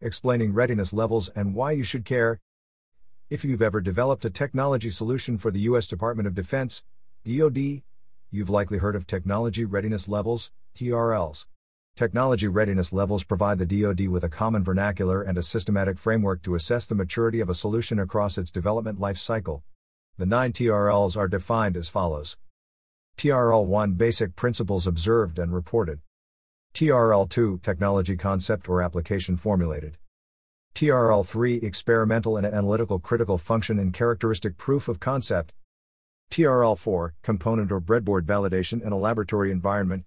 explaining readiness levels and why you should care. If you've ever developed a technology solution for the U.S. Department of Defense, DoD, you've likely heard of Technology Readiness Levels, TRLs. Technology readiness levels provide the DoD with a common vernacular and a systematic framework to assess the maturity of a solution across its development life cycle. The 9 TRLs are defined as follows. TRL 1 Basic Principles Observed and Reported. TRL 2 Technology Concept or Application Formulated. TRL 3 Experimental and Analytical Critical Function and Characteristic Proof of Concept. TRL 4 Component or Breadboard Validation in a Laboratory Environment.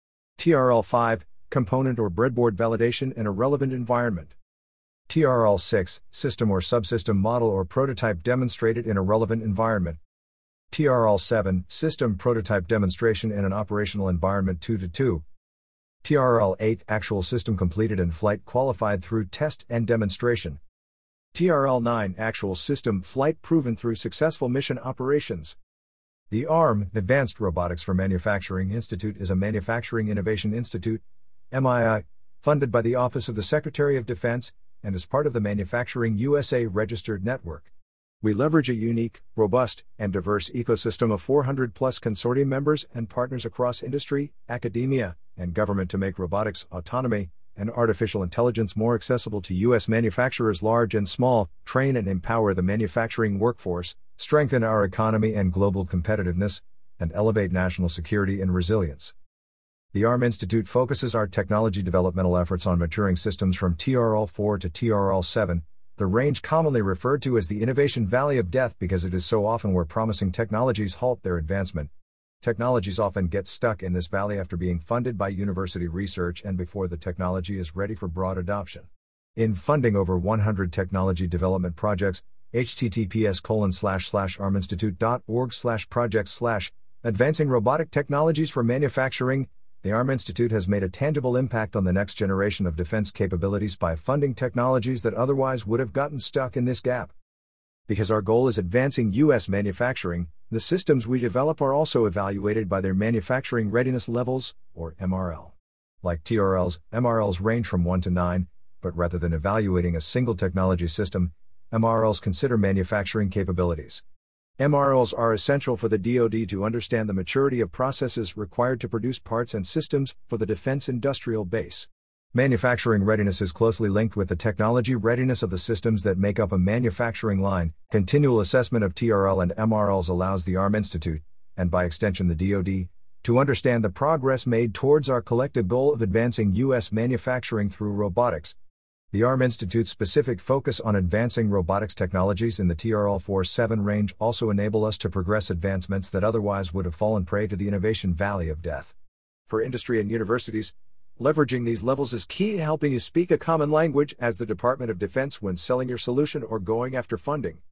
TRL 5 Component or breadboard validation in a relevant environment. TRL 6 System or subsystem model or prototype demonstrated in a relevant environment. TRL 7 System prototype demonstration in an operational environment 2-2. TRL 8 Actual system completed in flight qualified through test and demonstration. TRL 9 Actual system flight proven through successful mission operations. The ARM, Advanced Robotics for Manufacturing Institute, is a manufacturing innovation institute, MII, funded by the Office of the Secretary of Defense, and is part of the Manufacturing USA registered network. We leverage a unique, robust, and diverse ecosystem of 400-plus consortium members and partners across industry, academia, and government to make robotics, autonomy, and artificial intelligence more accessible to U.S. manufacturers large and small, train and empower the manufacturing workforce, strengthen our economy and global competitiveness, and elevate national security and resilience. The ARM Institute focuses our technology developmental efforts on maturing systems from TRL 4 to TRL 7, the range commonly referred to as the Innovation Valley of Death because it is so often where promising technologies halt their advancement. Technologies often get stuck in this valley after being funded by university research and before the technology is ready for broad adoption. In funding over 100 technology development projects, https://arminstitute.org/projects/advancing robotic technologies for manufacturing, the ARM Institute has made a tangible impact on the next generation of defense capabilities by funding technologies that otherwise would have gotten stuck in this gap. Because our goal is advancing U.S. manufacturing, the systems we develop are also evaluated by their manufacturing readiness levels, or MRL. Like TRLs, MRLs range from 1 to 9, but rather than evaluating a single technology system, MRLs consider manufacturing capabilities. MRLs are essential for the DoD to understand the maturity of processes required to produce parts and systems for the defense industrial base. Manufacturing readiness is closely linked with the technology readiness of the systems that make up a manufacturing line. Continual assessment of TRL and MRLs allows the ARM Institute, and by extension the DoD, to understand the progress made towards our collective goal of advancing U.S. manufacturing through robotics. The ARM Institute's specific focus on advancing robotics technologies in the TRL 4-7 range also enable us to progress advancements that otherwise would have fallen prey to the innovation valley of death. For industry and universities, leveraging these levels is key to helping you speak a common language as the Department of Defense when selling your solution or going after funding.